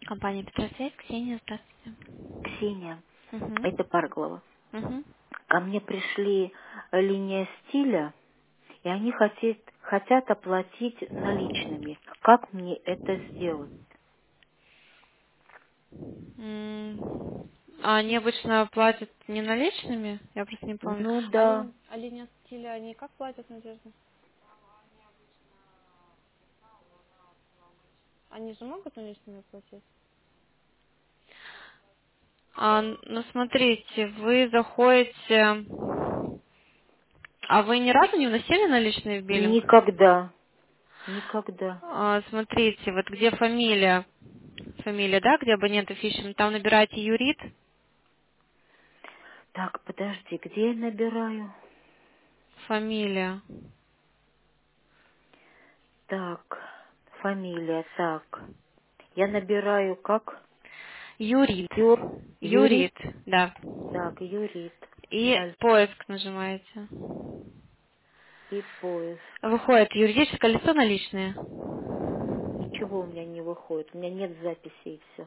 Компания Петросвет, Ксения, здравствуйте. Ксения, Угу. это Парглова. Угу. Ко мне пришли линия стиля, и они хотят оплатить наличными. Как мне это сделать? А они обычно платят не наличными? Я просто не помню. Ну да. А линия стиля, они как платят, Надежда? Они же могут наличными платить? Ну, смотрите, вы заходите... А вы ни разу не вносили наличные в биллинг? Никогда. Никогда. Смотрите, вот где фамилия, да, где абонентов ищем, там набираете юрит, Так, подожди, где я набираю? фамилия, Так, фамилия, так. Я набираю как? юрит, Юрит? да. Так, Юрит. И Дальше. поиск нажимаете. И поиск. Выходит юридическое лицо наличные. Ничего у меня не выходит. У меня нет записи и все.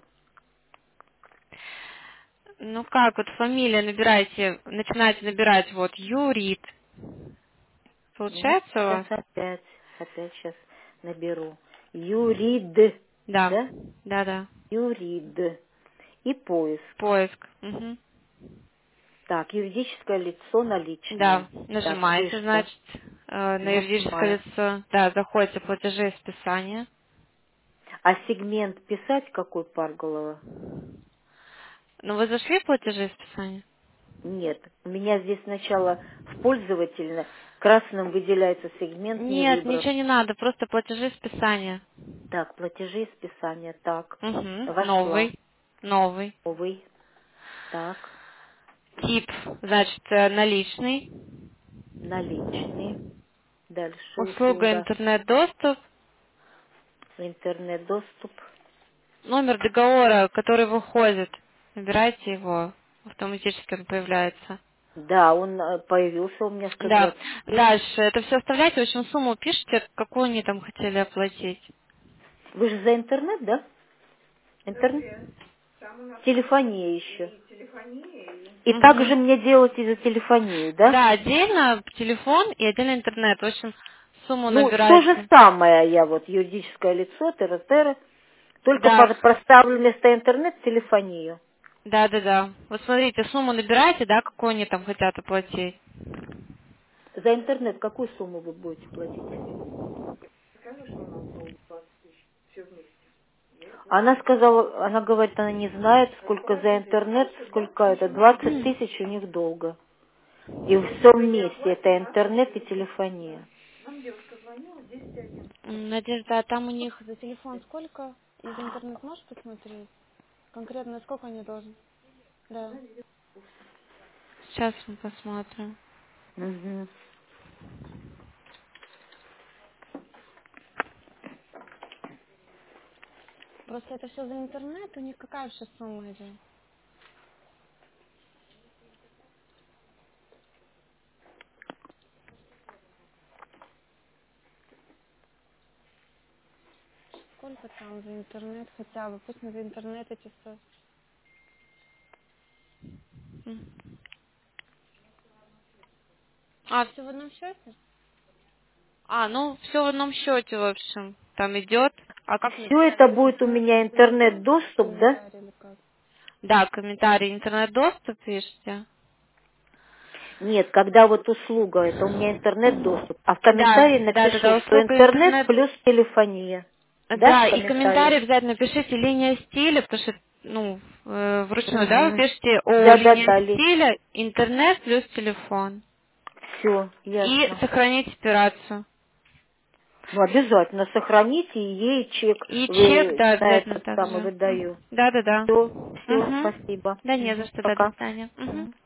Ну как, вот фамилия набираете, начинаете набирать вот юрит. Ну, Получается у сейчас вас? опять сейчас наберу. Юрид, Да, да? да. Юрид. И поиск. Поиск. Мгм. Так, юридическое лицо наличные. Да, Так, нажимаете, вышло. значит, на юридическое Нажимаю. лицо. Да, заходите в платежи и списания. А сегмент писать какой, Парголова? Ну, вы зашли в платежи и списания? Нет. У меня здесь сначала в пользовательно красным выделяется сегмент не Нет, выбран. ничего не надо, просто платежи и списания. Так, платежи и списания. Так, Угу. вошла. Новый. Новый. Так, Тип, значит, наличный. наличные. Дальше Услуга услуга. интернет-доступ. Интернет-доступ. Номер договора, который выходит. Набирайте его. Автоматически он появляется. Да, он появился у меня Да. 129. Дальше. Это все оставляйте. В общем, сумму пишите, какую они там хотели оплатить. Вы же за интернет, да? Интернет? Телефония еще. И также Угу. мне делать и за телефонию, да? Да, отдельно телефон и отдельно интернет. В общем, сумму Ну, то же набирайте. самое я вот, юридическое лицо, ТРТР, только Да, проставлю вместо интернет телефонию. да. Вот смотрите, сумму набирайте, да, какую они там хотят оплатить. За интернет какую сумму вы будете платить? Она сказала, она говорит, она не знает, сколько за интернет, сколько это, 20 тысяч у них долго. И все вместе, это интернет и телефония. Надежда, а там у них за телефон сколько? И за интернет можешь посмотреть? Конкретно сколько они должны? Да. Сейчас мы посмотрим. Мгм. Просто это все за интернет, у них какая вообще сумма идет? Сколько там за интернет хотя бы? Пусть не за интернет эти 100. М. А, все в одном счете? Ну, все в одном счете, в общем, там идет. А как Все это будет у меня интернет-доступ, да? комментарий или как? Да, комментарий, интернет-доступ пишите. Нет, когда вот услуга, это у меня интернет-доступ. А в Да, комментарии напишу, да, что услуга интернет интернет. плюс телефония. Да, в Да, и комментарии? комментарий обязательно пишите линия стиля, потому что, вручную, да, вы Угу. пишите о линии Да-да-да, стиля, интернет плюс телефон. все, И ясно. сохранить операцию. Ну, обязательно сохраните, и ей чек И чек, вы да, на обязательно этот самый также. выдаю. Да. Все, Угу. спасибо. Да не за Мгм, что, да, до пока. свидания. Мгм. Угу.